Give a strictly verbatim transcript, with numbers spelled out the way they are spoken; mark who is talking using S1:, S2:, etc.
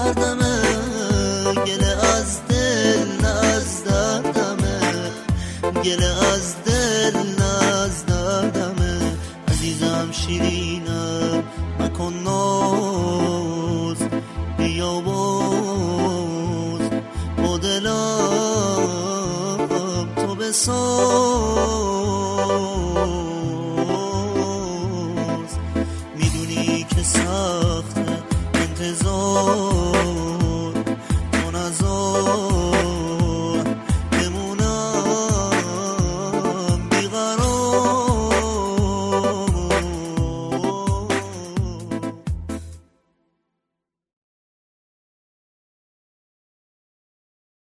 S1: دردمه، گله از دل نه از دردمه، گله از دل نه از دردمه. عزیزم شیرینم مکن ناز، بیا باز با دلم تو بساز. میدونی که سخت انتظار